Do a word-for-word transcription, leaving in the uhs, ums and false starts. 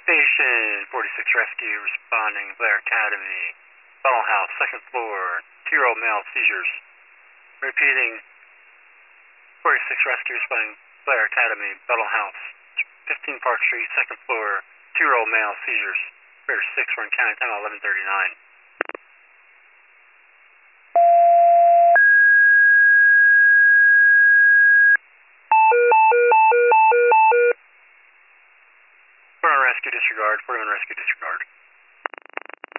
Station forty-six Rescue responding, Blair Academy, Bottle House, second floor, two-year-old male seizures. Repeating, forty-six Rescue responding, Blair Academy, Bottle House, fifteen Park Street, second floor, two-year-old male seizures. Bear six, we're in county time eleven thirty-nine. We're on rescue disregard, we're on rescue disregard.